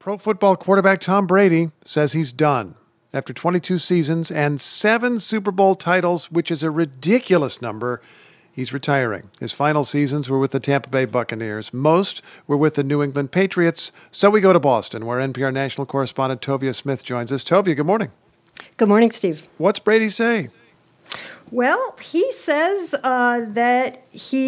Pro football quarterback Tom Brady says he's done. After 22 seasons and 7 Super Bowl titles, which is a ridiculous number, he's retiring. His final seasons were with the Tampa Bay Buccaneers. Most were with the New England Patriots. So we go to Boston, where NPR national correspondent Tovia Smith joins us. Tovia, good morning. Good morning, Steve. What's Brady say? Well, he says that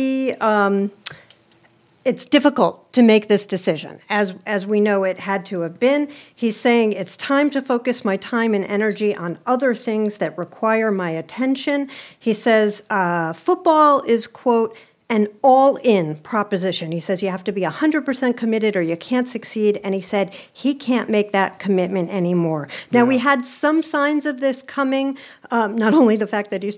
it's difficult to make this decision. As we know, it had to have been. He's saying it's time to focus my time and energy on other things that require my attention. He says football is, quote, an all-in proposition. He says you have to be 100% committed or you can't succeed, and he said he can't make that commitment anymore. Now, we had some signs of this coming, not only the fact that he's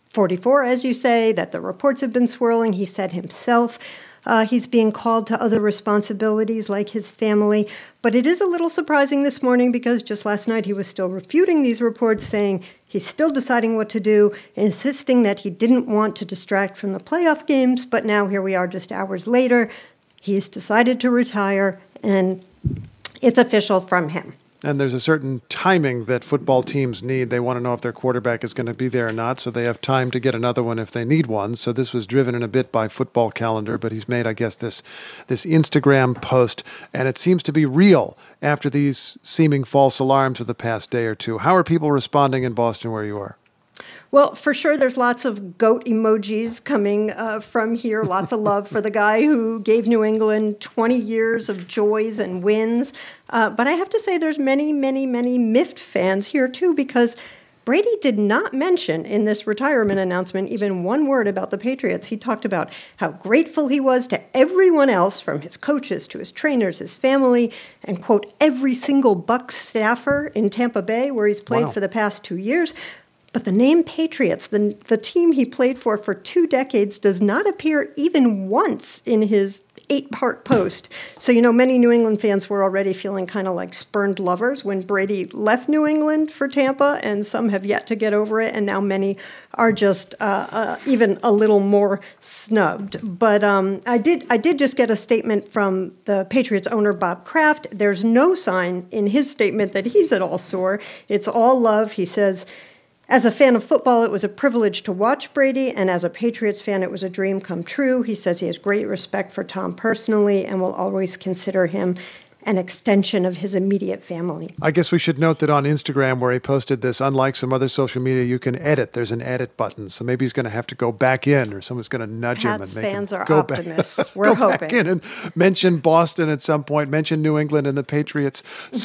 44, as you say, that the reports have been swirling. He said himself he's being called to other responsibilities like his family. But it is a little surprising this morning because just last night he was still refuting these reports, saying he's still deciding what to do, insisting that he didn't want to distract from the playoff games. But now here we are just hours later. He's decided to retire, and it's official from him. And there's a certain timing that football teams need. They want to know if their quarterback is going to be there or not, so they have time to get another one if they need one. So this was driven in a bit by football calendar, but he's made, I guess, this Instagram post, and it seems to be real after these seeming false alarms of the past day or two. How are people responding in Boston where you are? Well, for sure, there's lots of goat emojis coming from here. Lots of love for the guy who gave New England 20 years of joys and wins. But I have to say there's many, many, many miffed fans here, too, because Brady did not mention in this retirement announcement even one word about the Patriots. He talked about how grateful he was to everyone else, from his coaches to his trainers, his family, and, quote, every single Bucs staffer in Tampa Bay, where he's played for the past 2 years. But the name Patriots, the team he played for 2 decades, does not appear even once in his 8-part post. So, many New England fans were already feeling kind of like spurned lovers when Brady left New England for Tampa, and some have yet to get over it, and now many are just even a little more snubbed. But I did just get a statement from the Patriots owner, Bob Kraft. There's no sign in his statement that he's at all sore. It's all love. He says, as a fan of football, it was a privilege to watch Brady, and as a Patriots fan, it was a dream come true. He says he has great respect for Tom personally and will always consider him an extension of his immediate family. I guess we should note that on Instagram, where he posted this, unlike some other social media, you can edit. There's an edit button, so maybe he's going to have to go back in, or someone's going to nudge him and make fans him are go optimists. Back, We're go hoping. back in and mention Boston at some point, mention New England and the Patriots.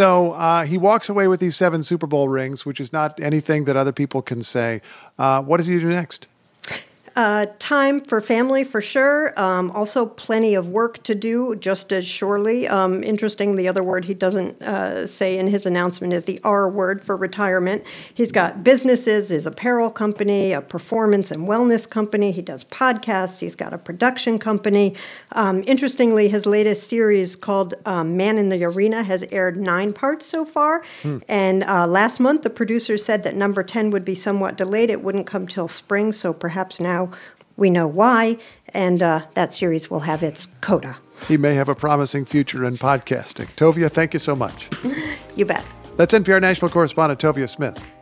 So he walks away with these 7 Super Bowl rings, which is not anything that other people can say. What does he do next? Time for family, for sure. Also plenty of work to do, just as surely. Interesting, the other word he doesn't say in his announcement is the R word for retirement. He's got businesses, his apparel company, a performance and wellness company. He does podcasts. He's got a production company. Interestingly, his latest series called Man in the Arena has aired 9 parts so far. And last month, the producers said that number 10 would be somewhat delayed. It wouldn't come till spring, so perhaps now we know why, and that series will have its coda. He may have a promising future in podcasting. Tovia, thank you so much. You bet. That's NPR national correspondent Tovia Smith.